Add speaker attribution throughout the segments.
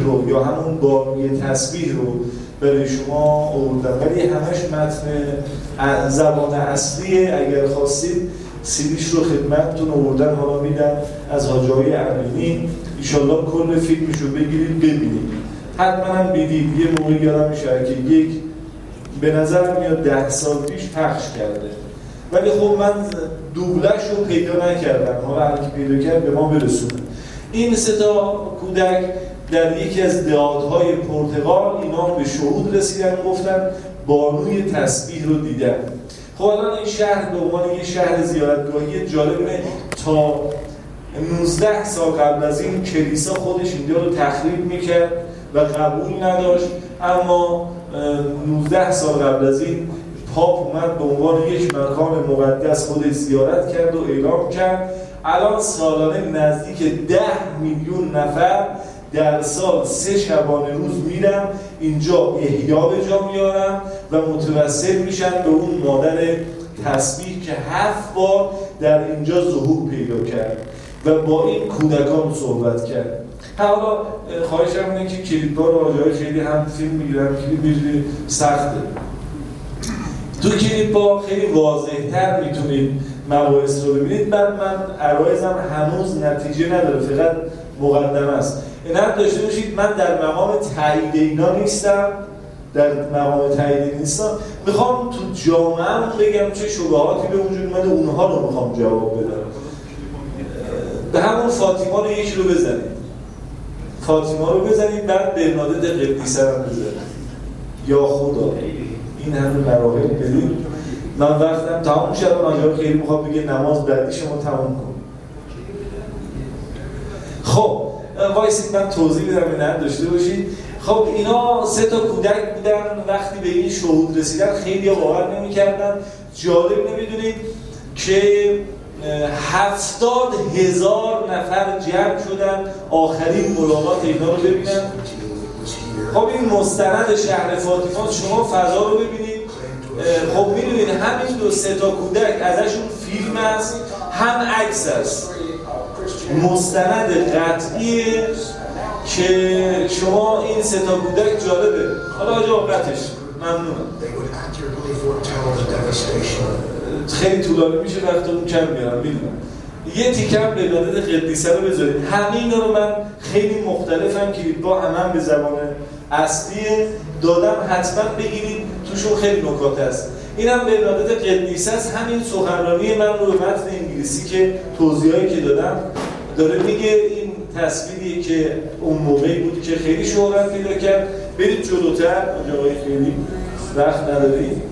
Speaker 1: رو یا همون بانوی تسبیح رو برای شما آوردم، ولی همش متن زبان اصلیه. اگر خواستید سیدیش رو خدمتتون آوردن، حالا میدم از حاجی های امینی، ایشالله کل فیلمش رو بگیرید ببینید. حتما هم بدید. یه موقع یادم میشه که یک به نظر میاد 10 سال پیش پخش کرده، ولی خب من دوبلش رو پیدا نکردم، حالا هر کی پیدا کرد به ما برسونه. این 3 تا کودک در یکی از دهات‌های پرتغال اینا به شهود رسیدن، گفتن بانوی تسبیح رو دیدن. خب الان این شهر به عنوان یه شهر زیارتگاهی جالبه، تا 19 سال قبل از این کلیسا خودش اینجا رو تخریب میکرد و قبول نداشت، اما 19 سال قبل از این پاپ اومد به عنوان یک مکان مقدس خودش زیارت کرد و اعلام کرد. الان سالانه نزدیک 10 میلیون نفر در سال 3 شبانه روز میرن اینجا احیا به جا میارن و متوسل میشن به اون مادر تسبیح که 7 بار در اینجا ظهور پیدا کرد و با این کودکان صحبت کرد. حالا خواهشم اینه که کلیپ‌ها رو آجای خیلی هم فیلم میگیرن، کلیپ میگیری سخته. تو کلیپ‌ها خیلی واضح‌تر میتونید مباحث رو ببینید. بعد من عرایزم هنوز نتیجه نداره، فقط مقدمه است. اینم داشته باشید من در مقام تایید اینا نیستم، میخوام تو جامعه بگم چه شبهاتی به وجود اومده، اونها رو میخوام جواب بدم. به همون فاطیما رو یکی رو بزنید، بعد برنادت قدیسه رو بزنید. یا خدا این همه مراحل بدید. من وقتم تمام شد، ناجار خیلی میخوام بگه نماز بعدی شما تمام کن. خب وایسید من توضیح بدم اینه داشته باشید. خب اینا 3 تا کودک بودن، وقتی به این شهود رسیدن خیلی باور نمی‌کردن. جالب نمیدونید که 70,000 نفر جمع شدن آخرین ملاقات اینا رو ببینن. خب این مستند شهر فاطیما، شما فضا رو ببینید. خب میدونید همین 2-3 تا کودک ازشون فیلم است هم عکس است، مستند قطعیه که شما این 3 تا کودک جالبه. حالا آجا قطعش ممنونم، خیلی طولانی میشه وقتمون کم میارم میدونم. یه تیکم به لادت قدیسه رو بذارید. همه اینا رو من خیلی مختلفم کلیپ‌ها هم به زبان اصلی دادم، حتما بگیرید، توشون خیلی نکات هست. اینم به لادت قدیسه است. همین سخنرانی من رو به متن انگلیسی که توضیحایی که دادم داره میگه. این تصویری که اون موقعی بود که خیلی شهرت پیدا کرد. برید جلوتر، آقای خیلی وقت ندارید.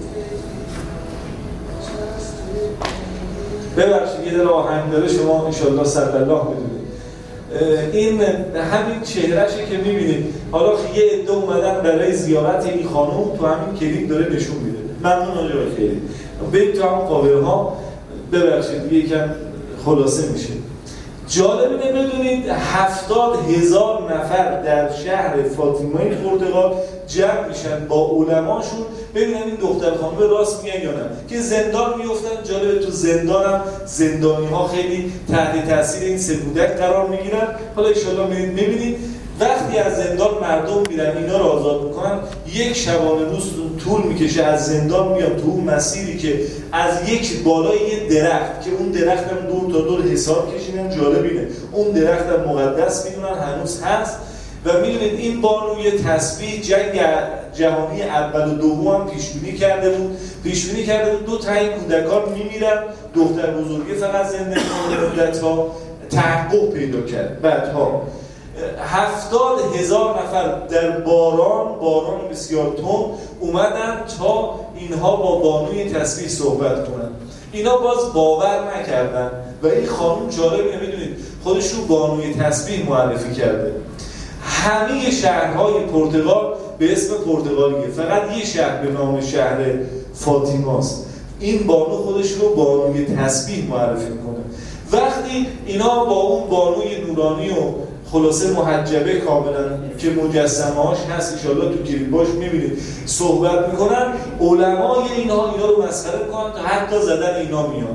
Speaker 1: ببخشید یه دل آهنگ داره، شما انشالله صدالله بدونید. این همین چهرهشه که میبینید. حالا یه عده اومدن برای زیارت این خانوم، تو همین کلیپ داره نشون میده. ممنون آقای خیلی. برید تو همون قاورها. ببخشید یکم خلاصه میشه. جالب اینه بدونید 70,000 نفر در شهر فاطیمای پرتغال جمع میشن با علماشون. ببینن این دختر خانم راست میگن یا نه، که زندان میفتن. جالبه تو زندان هم زندانی ها خیلی تحت تاثیر این 3 کودک قرار میگیرن. حالا ان شاءالله میبینید وقتی از زندان مردم میرن اینا رو آزاد میکنن، 1 شبانه روز طول میکشه از زندان میان تو اون مسیری که از یک بالای یه درخت که اون درخت هم دور تا دور حساب کشیدن. جالب اینه اون درخت هم مقدس میدونن هنوز هست. و میدونید این بانوی تسبیح جنگ جهانی اول و دوم هم پیشبینی کرده بود 2 تا این کودکان میمیرن، دختر بزرگی فقط زنده میمونه. مدت‌ها تحقق پیدا کرد. بعدها 70,000 نفر در باران بسیار تند اومدن تا اینها با بانوی تسبیح صحبت کنن. اینا باز باور نکردن و این خانم جالب نمیدونید خودش رو بانوی تسبیح معرفی کرده. همه شهرهای پرتغال به اسم پرتغالیه، فقط یه شهر به نام شهر فاطیماست. این بانو خودش رو بانوی تسبیح معرفی میکنه. وقتی اینا با اون بانوی نورانی و خلاصه محجبه کاملا که مجسمه‌اش هست، ان شاءالله تو کلیپاش میبینید، صحبت میکنن، علمای اینا رو مسخره میکنن تا حتی زدن اینا میاد.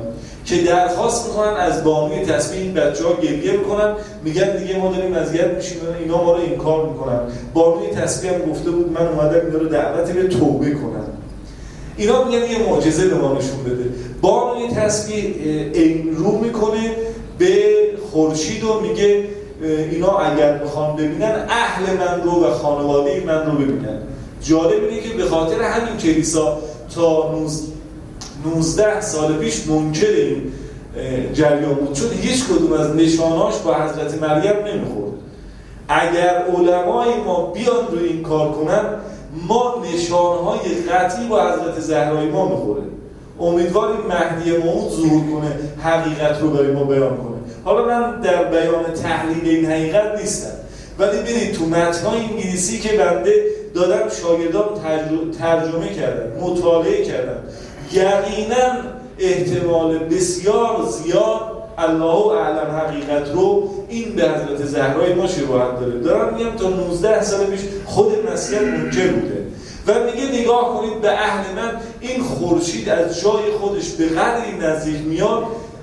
Speaker 1: که درخواست میکنن از بانوی تسبیح. این بچه‌ها گریه میکنن، میگن دیگه ما داریم اذیت میشیم، اینا ما رو اینکار میکنن. بانوی تسبیح هم گفته بود من اومدم اینا رو دعوت به توبه کنم. اینا میگن یه معجزه به ما نشون بده. بانوی تسبیح رو میکنه به خورشید و میگه اینا اگر بخوان ببینن اهل من رو و خانواده من رو ببینن. جالب اینه که به خاطر همین کلیسا تا 19 سال پیش منکر این جریان بود، چون هیچ کدوم از نشاناش با حضرت مریم نمیخورد. اگر علمای ما بیان روی این کار کنن، ما نشانهای قطعی با حضرت زهرای ما میخوره. امیدواریم مهدی موعود ظهور کنه، حقیقت رو برای ما بیان کنه. حالا من در بیان تحلیل این حقیقت نیستم، ولی ببینید تو متن‌های انگلیسی که بنده دادم شاگردان ترجمه کردن، مطالعه کردن، یقینا احتمال بسیار زیاد الله اعلم حقیقت رو این به حضرت زهرای ما شباهت داره. دارم میگم تا 19 سال پیش خود مسیح منکر بوده و میگه نگاه کنید به اهل من، این خورشید از جای خودش به قدری نزدیک میاد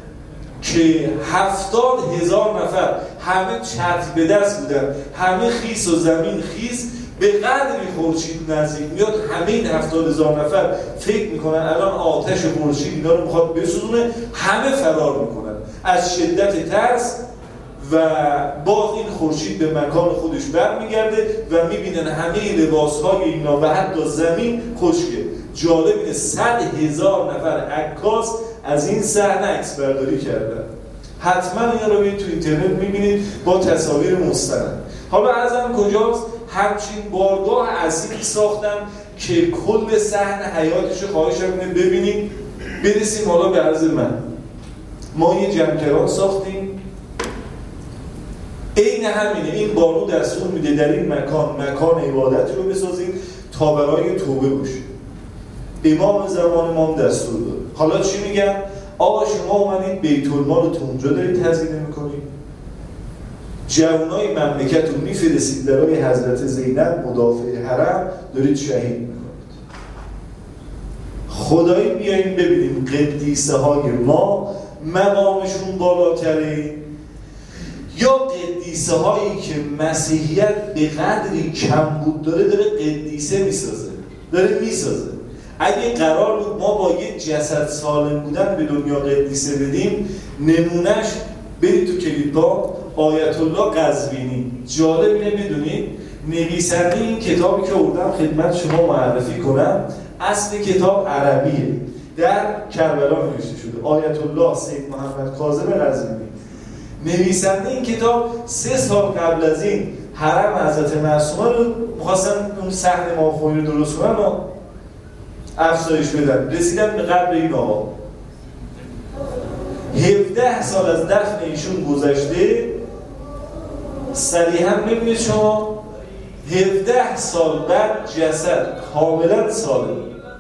Speaker 1: که 70,000 نفر همه چتر به دست بودن، همه خیس و زمین خیس، به قدری خورشید نزدیک میاد همه این 70,000 نفر فکر میکنن الان آتش خورشید اینا رو میخواد بسوزونه، همه فرار میکنن از شدت ترس و باز این خورشید به مکان خودش برمیگرده و میبینن همه لباسهای اینا و حتی زمین خشکه. جالب اینه 100,000 نفر عکاس از این صحنه عکس برداری کردن. حتما اینا رو تو اینترنت میبینید با تصاویر مستند. حالا عرضم کجاست؟ همچین بارگاه اصیلی ساختن که کل صحنه حیاتش رو خواهشم اینه ببینید. برسیم حالا به عرض من. ما یه جمکران ساختیم، عین همینه. این بانو دستور میده در این مکان عبادتی رو بسازید تا برای توبه باشه. امام زمان ما دستور داد. حالا چی میگم؟ آقا شما اومدید بیت المال رو تو اونجا دارید هزینه میکنید، جوانای مملکت رو میفرستید برای حضرت زینب مدافع حرم دارید شهید میکنید. خدایی بیاییم ببینیم قدیسه های ما مقامشون بالاتره یا قدیسه هایی که مسیحیت به قدری کمبود داره قدیسه میسازه. اگه قرار بود ما با یه جسد سالم بودن به دنیا قدیسه بدیم، نمونهش برید تو کلیدها آیت الله قزوینی. جالب اینه بدونید نویسنده این کتابی که آوردم خدمت شما معرفی کنم اصل کتاب عربیه، در کربلا نوشته شده. آیت الله سید محمد کاظم قزوینی نویسنده این کتاب 3 سال قبل از این حرم حضرت معصومه رو می‌خواستن اون صحن مافوقی رو درست کنن و افزایش بدن، رسیدن به قبر این آقا. 17 سال از دفن ایشون گذشته، صریحا ببینید شما 17 سال بعد جسد کاملا سالم،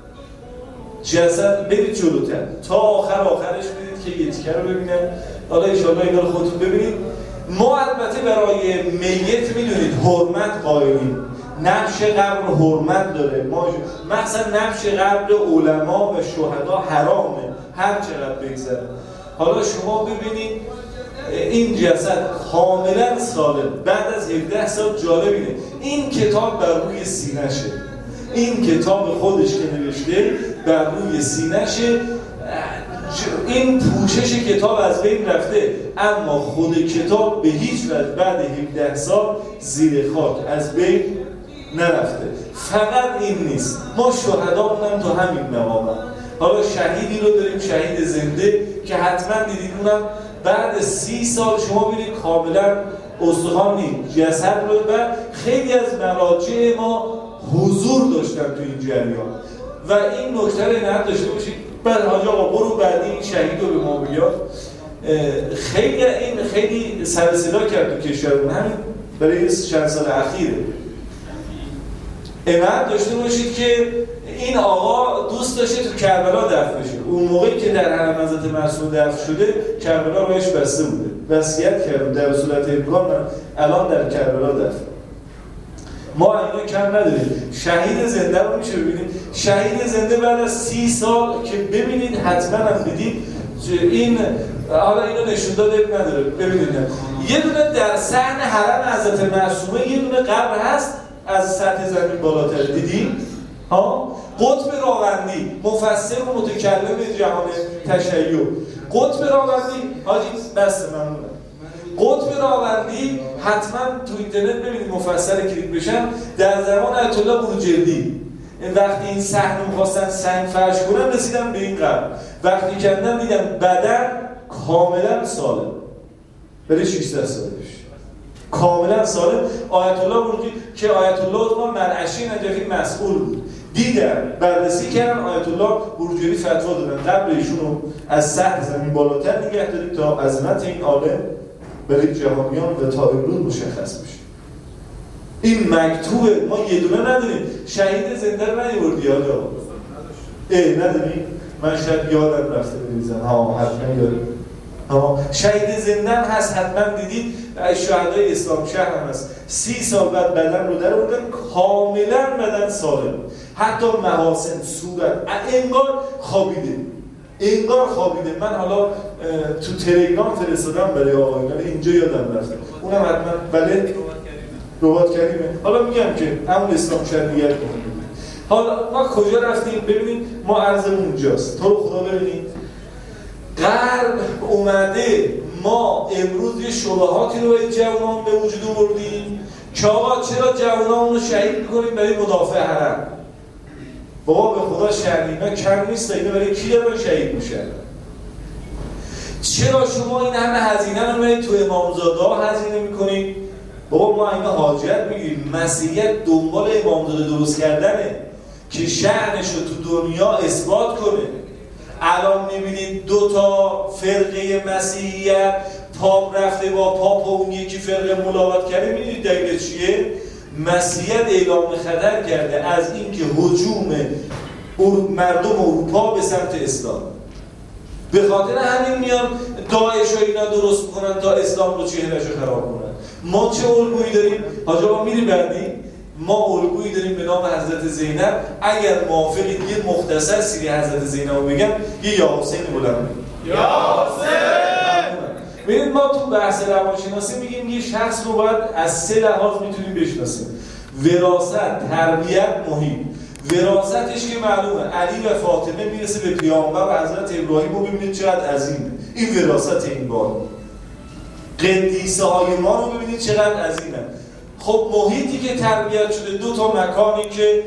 Speaker 1: جسد برید جلوتر تا آخرش برید که یه تیکه رو ببینن. حالا انشاءالله اینا رو خودتون ببینید. ما البته برای میت میدونید حرمت قائلیم، نقش قبر حرمت داره، ما مثلا نقش قبر علما و شهدا حرامه هر چقدر بگذره. حالا شما ببینید این جسد کاملا سالم بعد از 17 سال. جالب اینه این کتاب بر روی سینه‌شه، این کتاب خودش که نوشته بر روی سینه‌شه، این پوشش کتاب از بین رفته، اما خود کتاب به هیچ وجه بعد 17 سال زیر خاک از بین نرفته. فقط این نیست، ما شهدامون هم تو همین مقامن. حالا شهیدی رو داریم، شهید زنده که حتما دیدید، اونم بعد 30 سال شما ببینید کاملا استخوان نیست جسد رو. و خیلی از مراجع ما حضور داشتن تو این جریان و این نکته رو نه داشته باشید. بعد حاج آقا برو بعدی این شهید رو به ما بیاد. خیلی سر صدا کرد تو کشورمون همین برای چند سال اخیره. عنایت داشته باشید که این آقا دوست داشته تو کربلا دفن بشه. اون موقعی که در حرم حضرت معصومه دفن شده کربلا راهش بسته بوده، وصیت کرد در صورت امکان الان در کربلا دفن. ما اینا کم نداریم. شهید زنده رو میشه ببینید، شهید زنده بعد از 30 سال که ببینید حتما هم دیدید این حالا اینو نشون داده نداره. ببینید یه دونه در صحن حرم حضرت معصومه یه دونه قبر هست از سطح زمین بالاتر، دیدی؟ ها؟ قطب راوندی مفسر و متکلم جهان تشیع. قطب راوندی حاجی بس ممنونم. قطب راوندی حتما تو اینترنت ببینید مفسر کلیک بشن. در زمان آیت الله بروجردی وقتی این صحنه می‌خواستن سنگ فرش کنن رسیدن به این قبر. وقتی کندن دیدن بدن کاملا سالم. برای 600 سال پیش کاملا سالم. آیت الله بروجردی که آیت الله عثمان مرعشی نجفی مسئول بود، دیدن بررسی کردن. آیت الله بروجردی فتوا دادن قبر ایشون رو از سطح زمین بالاتر نگه دارید تا عظمت این عالم برای جهانیان و تا امروز مشخص بشه. این مکتوبه، ما یه دونه نداریم. شهید زنده رو نیوردی یادا؟ نداریم؟ من شاید یادم رفته بریزم. ها حتما یادم. شهید زنده هست حتما دیدید. شهدای اسلام شهر هم هست. 30 سال بعد بدن رو در آوردن کاملا بدن سالم، حتی محاسن صورت انگار خوابیده. من حالا تو تلگرام فرستادم برای آقایان، اینجا یادم رفته. اونم حتما بله رباط کریمه. حالا میگم که همون اسلام شهریت کنیم. حالا ما کجا رفتیم؟ ببینید ما عرضمون اونجاست. تو رو خدا ببینید غرب اومده، ما امروز یه شبهاتی رو به جوانان به وجود آوردیم که آقا چرا جوانان رو شهید میکنیم برای مدافع حرم؟ بابا به خدا شهرینا کم نیست، اینا برای کی دارن شهید میشن؟ چرا شما این همه هزینه رو برای تو امامزاده هزینه میکنید؟ بابا ما اینو حاجت میگیریم. مسیحیت دنبال امامزاده درست کردنه که شأنش رو تو دنیا اثبات کنه. الان میبینید 2 تا فرقه مسیحیت پاپ رفته با پاپ و اون یکی فرقه ملاقات کرده. میدونید دلیل چیه؟ مسیحیت اعلام خطر کرده از اینکه هجوم مردم اروپا به سمت اسلام. به خاطر همین میان داعش و اینا درست میکنن تا اسلام رو چهرهش رو خراب کنن. ما چه الگویی داریم؟ حاج آقا میری بعدی؟ ما الگویی داریم به نام حضرت زینب. اگر موافقید یه مختصر سیره حضرت زینب رو بگم، یه یا حسین بلند یا حسین. ببینید ما تو بحث روانشناسی میگیم یه شخص رو باید از 3 لحاظ میتونیم بشناسیم: وراثت، تربیت، محیط. وراثتش که معلومه، علی و فاطمه میرسه به پیامبر و حضرت ابراهیم رو ببینید چقدر عظیمه. این وراثت این بار. قدیسه های ما رو ببینید چقدر عظیمه. خب محیطی که تربیت شده، 2 تا مکانی که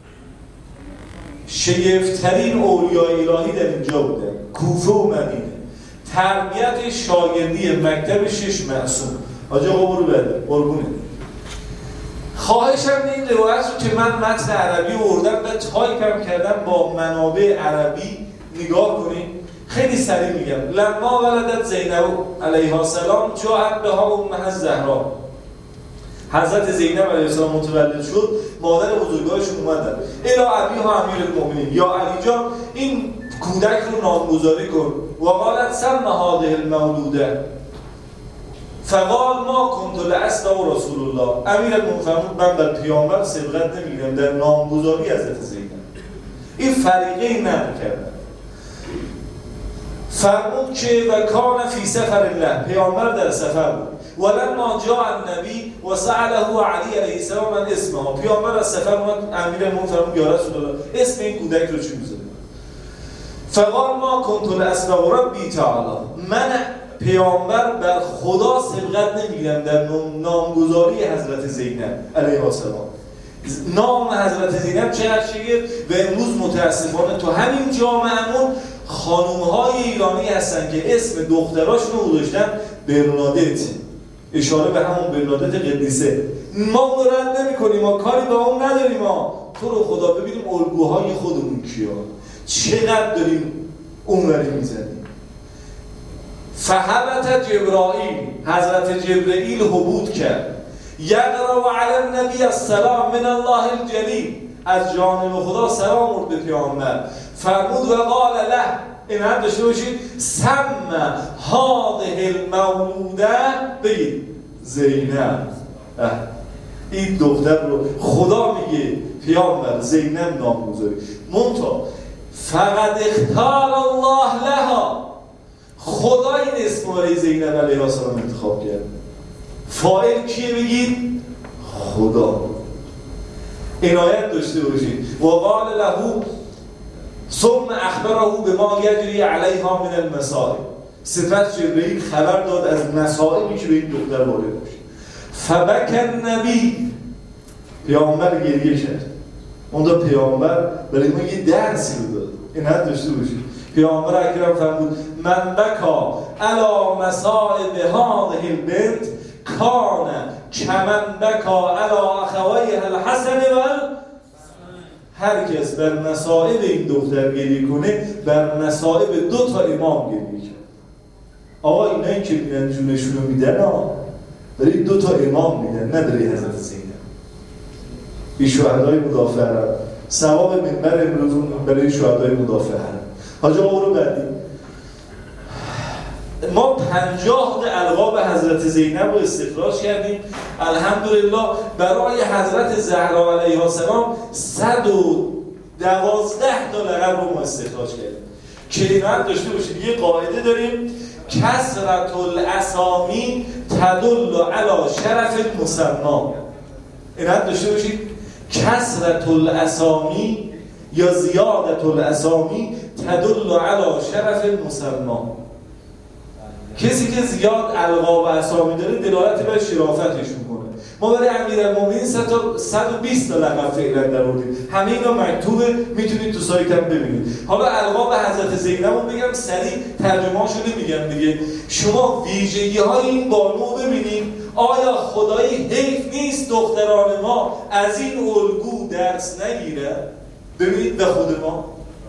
Speaker 1: شگفت‌ترین اولیای الهی در اینجا بوده، کوفه و مدینه. تربیت شاگردی مکتب 6 معصوم. آجا برو بده قربونه. خواهشم این روایت رو که من متن عربی آوردم و تایپم کردم با منابع عربی نگاه کنید. خیلی سریع میگم. لما ولدت زینب علیها السلام جاءت بها امها الزهرا. حضرت زینب علیه السلام متولد شد، مادر بزرگایشون اومدن الی ابیها امیرالمؤمنین، یا علی جان این کودک رو نامگذاری کن. و قالت سم هذه المولوده فقال ما کنت لاستا و رسول الله. امیرالمؤمنین فرمود من بر پیامبر سبقت نمیگیرم در نامگذاری حضرت زینب. این فریقه نکردن. فرمود که و کان فی سفر الله، پیامبر در سفر بود. ولما جاء النبی و سأله علی علیه السلام من اسمها. پیامبر از سفر اومد، امیرالمؤمنین فرمود یا رسول الله اسم این کودک رو چی میذاری؟ فقال ما کنت لاستا ربی تعالی، من پیامبر بر خدا سبقت نمیگیرم در نامگذاری حضرت زینب علیه السلام. نام حضرت زینب چقدر شگفت و امروز متاسفانه تو همین جامعهمون خانوم‌های ایرانی هستن که اسم دختراشون رو گذاشتن برنادت، اشاره به همون برنادت قدیسه. ما رد نمی‌کنیم، ما کاری با اون نداریم. ما تو رو خدا ببینیم الگوهای خودمون کیا، چقدر داریم اونوری میزنیم. فهبت جبرائیل، حضرت جبرائیل هبوط کرد. یقرأ علی النبی السلام من الله الجلیل، از جانب خدا سلام آورد به پیامبر. فرمود و قال له، این هم داشته باشید، سم هذه المولوده، بگید زینب. این دختر رو خدا میگه پیامبر زینب نامگذاری. منتها فقد اختار الله لها، خدا این اسم برای زینب علیه السلام انتخاب کرد. فاعل کیه بگید؟ خدا. عنایت داشته باشید. و قال له ثم اخبره بما یجری علیها من المصائب. سپس جبرئیل خبر داد از مصائبی که به این دختر وارد میشه. فبکى النبی، پیامبر گریه کرد. اونجا پیامبر برای ما یه درسی رو داد. عنایت داشته باشید. پیامبر اکرم فرمود من بکا علی مصائب هذه البنت کان کمن بکا علی اخویها الحسن و هر کس بر مصائب این دختر گریه کنه بر مصائب 2 تا امام گریه کرد. آقا اینایی که میدن جونشون رو میدن برای 2 تا امام میدن، نه برای حضرت زینب. این شهدای مدافع حرم، ثواب منبر امروزون برای شهدای مدافع حرم. حاج آقا رو بعدی ما 50 القاب حضرت زینب رو استخراج کردیم. الحمدلله برای حضرت زهرا علیها السلام 112 تا لقب رو ما استخراج کردیم. کلمات داشته باشید. یه قاعده داریم کثرت الاسامی تدل علی شرف المسما. اینت داشته باشید کثرت الاسامی یا زیادت الاسامی تدل علی شرف المسما. کسی که زیاد القاب و اسامی داره دلالت بر شرافتش میکنه. ما برای امیرالمومنین 120 تا لقب فعلا درآوردیم. همه اینا مکتوبه، میتونید تو سایت هم ببینید. حالا القاب حضرت زینب رو بگم سریع ترجمه‌اشو نمیگم دیگه. شما ویژگی‌های این بانو رو ببینید. آیا خدایی حیف نیست دختران ما از این الگو درس نگیره؟ ببینید به خود ما.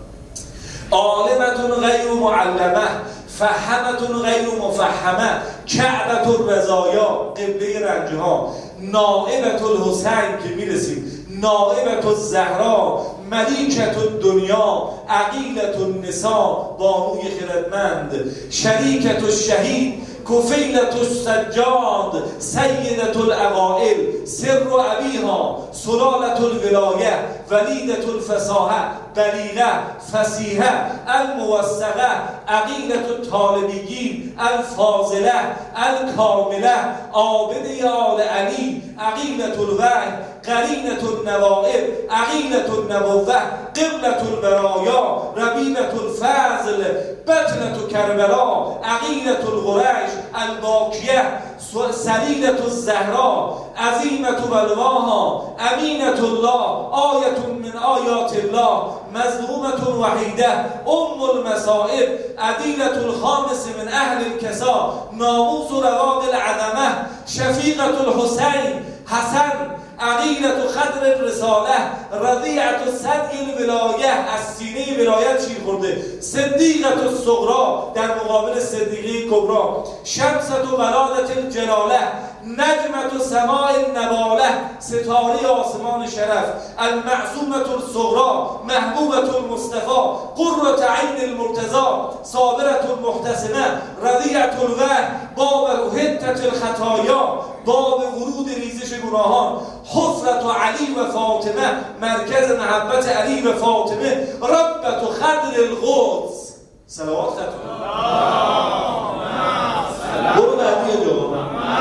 Speaker 1: عالمتون غیر معلمه، فهمتون غیر مفهمه، کعبت الرضایا قبله رنجها، نائبت الحسین که میرسیم، نائبت الزهرا، ملیکت الدنیا، عقیلت النساء بانوی خردمند، شریکت الشهید، کفیلت السجاد، سیدت العقائل، سر ابیها، سلالت الولایه، ولیدت الفصاحه، بلیغه، فصیحه، الموثقه، عقیلت الطالبیین، الفاضله، الکامله، عابده آل علی، عقیلت الوحی، قرینت النوائب، عقیلت النبوه، قبلت البرایا، ربیبت الفضل، بطنت کربلا، عقیلت القریش، الباکیه، سلیلت الزهرا، عظیمت بلواها، امینت الله، آیت من آیات الله، مظلومت وحیده، ام المصائب، عدیلت الخامس من اهل الکسا، ناموس رواق العدمه، شفیقت الحسین، حسن، عقیلت خضر الرساله، رضیعت صدی الولایه، از سینه ولایت شیر خورده، صدیقت الصغرا در مقابل صدیقه کبرا، شمست و ولادت الجلاله، نجمت سماع النباله، ستاره آسمان شرف، المعصومت الصغرا، محبوبت المصطفى، قرة عین المرتضی، صابرت المحتسمه، رضیعت الوحی، باب هدت الخطایا، باب ورود ریزش گناهان، حفرت علی و فاطمه، مرکز محبت علی و فاطمه، ربت خضر القدس. صلوات خطور برو بعدی جواب.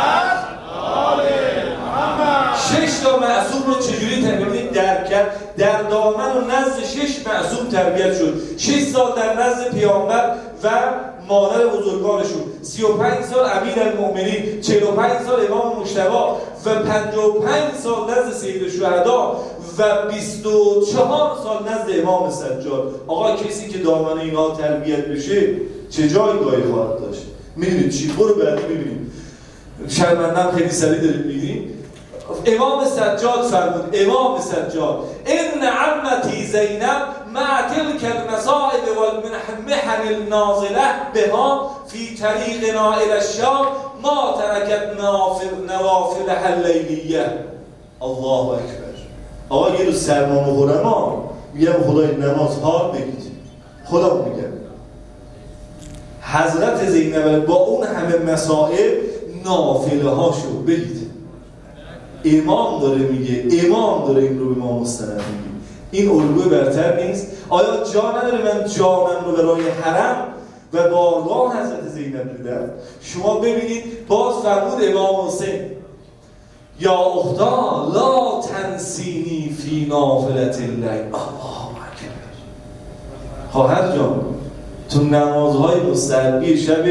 Speaker 1: 6 تا معصوم رو چجوری تربیت درک کرد؟ در دامن و نزد 6 معصوم تربیت شد. 6 سال در نزد پیامبر و مادر بزرگانشون، 35 سال امیرالمومنین، 45 سال امام مجتبی و 55 سال نزد سید الشهدا و 24 سال نزد امام سجاد. آقا کسی که دامن اینا تربیت بشه چه جایگاهی خواهد داشت؟ میدونید چی؟ برو بعدی ببینیم. شرمندم خیلی سریع داریم میگیم. امام سجاد فرمود، امام سجاد ان عمتی زینب مع تلك المصائب والمحن النازله بها في طریقنا الى الشام ما ترکت نوافلها اللیلیه. الله اکبر. آقا یه روز سرما مخورم میگم خدای نماز حال بگید، خدا میگم حضرت زینب با اون همه مصائب نافله هاشو بگید. امام داره میگه، امام داره این رو به ما مستند میگه. این الگوی برتر نیست؟ آیا جا نداره من جامم رو برای حرم و بارگاه حضرت زینب دیدن، شما ببینید باز فرمود امام حسین یا اختا لا تنسینی فی نافلة اللیل. الله اکبر. خواهر جان تو نمازهای مستحبی شب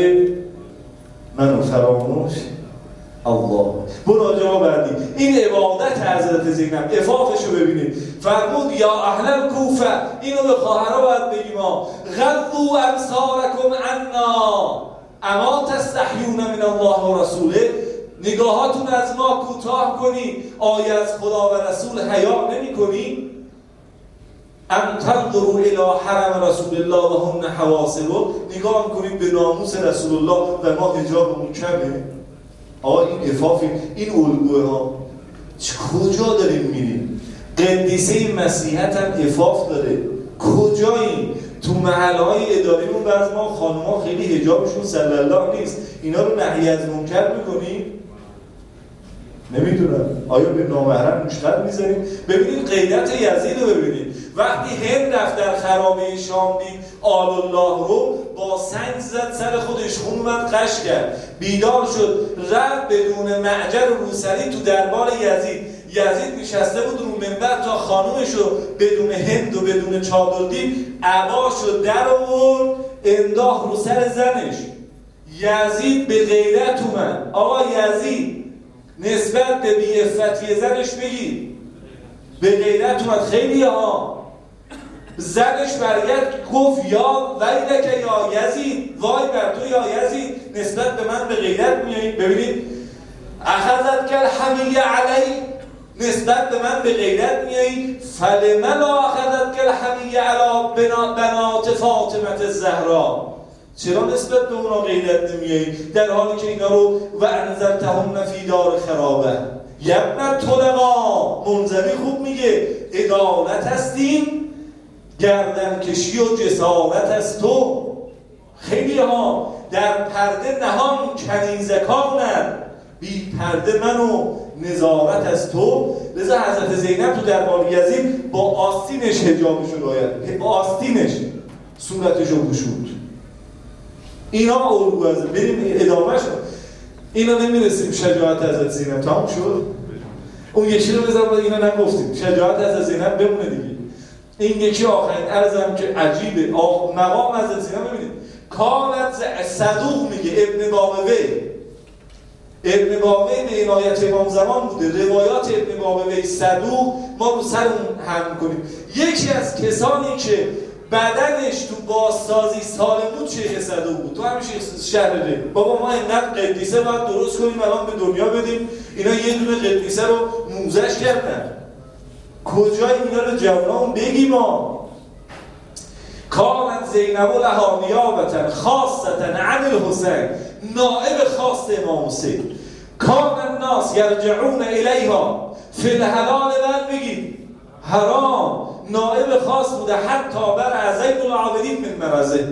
Speaker 1: منو فراموش الله. مراجعه بعدی این عبادت حضرت زینب، عفافشو ببینید. فرمود یا اهل کوفه، اینو به خواهرها باید بگیم غضوا ابصارکم عنا اما تستحیون من الله و رسوله. نگاهاتون از ما کوتاه کنی، آیا از خدا و رسول حیا نمی کنی؟ ام تنظروا الی حرم رسول الله و هن حواسب، نگاه کنید به ناموس رسول الله و ما حجابمون کمه. آقا این عفاف، این الگوه ها کجا داریم میریم؟ قدیسه مسیحیت هم عفاف داره. کجاییم؟ تو محلهای اداریمون بعض ما خانوما خیلی حجابشون صلی الله نیست، اینا رو نهی از منکر میکنیم؟ نمیدونم. آیا به نامحرم مشکل میذاریم؟ ببینید غیرت یزید رو ببینید. وقتی هند رفت در خرابه شام دید آل الله رو با سنگ زد سر خودش، خون اومد قش کرد، بیدار شد، رفت بدون معجر روسری تو دربار یزید. یزید نشسته بود رو منبر تا خانومش رو بدون هند و بدون چادر دید، عباشو در آورد انداخت رو سر زنش. یزید به غیرت اومد. آقا یزید نسبت به بی‌عفتی زنش بگید، به غیرت اومد. خیلی ها زنش برگرد گفت یا ویلک یا یزید، وای بر تو یا یزید، نسبت به من به غیرت میایی. ببینید اخذت کل حمیه علی، نسبت به من به غیرت میایی. فلمن اخذت کل حمیه علی بنات فاطمه الزهرا، چرا نسبت به اونا غیرت نمیایی در حالی که اینا رو و انذرتهم فی دار خرابه. یبن طلقا، منذری خوب میگه عدالت هستیم، گردن کشی و جسارت از تو. خیلی ها در پرده نهان کنیزکانند، بی پرده منو نظارت از تو. لذا حضرت زینب تو دربار یزید با آستینش حجابش رو رعایت، با آستینش صورتش رو گشود. اینا الگو هست. بریم ادامه شد. اینا نمیرسیم شجاعت حضرت زینب تمام شد. اون یکی رو بذار اینا نگفتیم، شجاعت حضرت زینب بمونه دیگه. این یکی آخرین عرضم که عجیبه مقام حضرت زینب. ببینید کانت صدوق میگه ابن باوی به عنایت امام زمان بوده، روایات ابن باوی صدوق ما رو سر اون هم کنیم. یکی از کسانی که بدنش تو بازسازی سالم بود شیخ صدوق بود. تو همین شهر ری بابا ما اینقدر قدیسه باید درست کنیم الان به دنیا بدیم، اینا یه دونه قدیسه رو موزش کردن. کجای اینا رو جوانان بگیم ما؟ کانت زینب لها نیابة خاصة عن الحسین، نائب خاص امام حسین. کان الناس یرجعون الیها فی الحلال، بعد بگید حرام، نائب خاص بوده حتی بر زید العابدین من مرزه،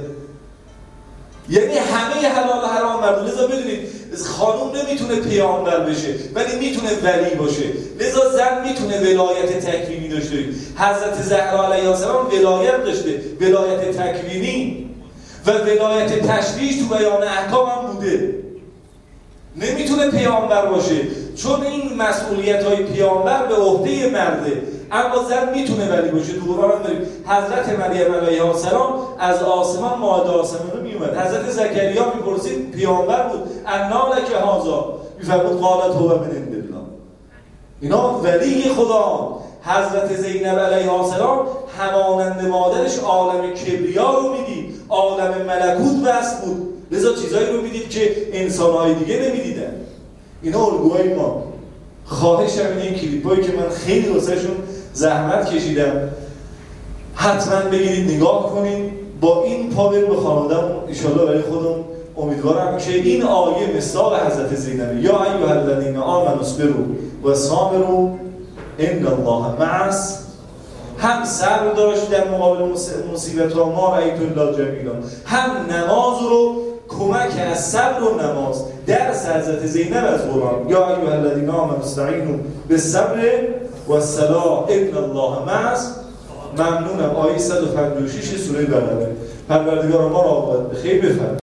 Speaker 1: یعنی همه حلال و حرام مردم. لذا بدونید خانوم نمیتونه پیامبر بشه ولی میتونه ولی باشه. لذا زن میتونه ولایت تکوینی داشته. حضرت زهرا علیها السلام ولایت داشته، ولایت تکوینی و ولایت تشریع تو بیان احکام هم بوده. نمیتونه پیامبر باشه چون این مسئولیت‌های پیامبر به عهده مرده، اما زن میتونه ولی باشه. تو قرآن هم داریم حضرت مریم علیها السلام از آسمان مائده آسمانی میومد، حضرت زکریا میپرسید پیامبر بود انا لک هذا، میفرمود قالت هو من عند الله. اینا ولی خدا. حضرت زینب علیها السلام همانند مادرش عالم کبریا رو میدید، عالم ملکوت بس بود. لذا چیزایی رو میدید که انسان‌های دیگه نمیدیدن. اینا الگوهای ما. خواهشم این کلیپایی که من خیلی واسهشون زحمت کشیدم حتما بگیرید نگاه کنید، با این پا بریم به خانواده‌مون ان شاءالله برای خودمون. امیدوارم که این آیه مثال حضرت زینب یا ایها الذین آمنوا اصبروا و صابروا ان الله مع، هم صبر داشت در مقابل مصیبت‌ها، ما رأیت الله جمیلا، هم نماز رو کمک از صبر و نماز. درس حضرت زینب از قرآن یا ایها الذین آمنوا استعینوا بالصبر والصلاة ان الله مع. ممنونم. آیه 156 سوره بقره. پروردگار ما را اوقات بخیر بفرمایید.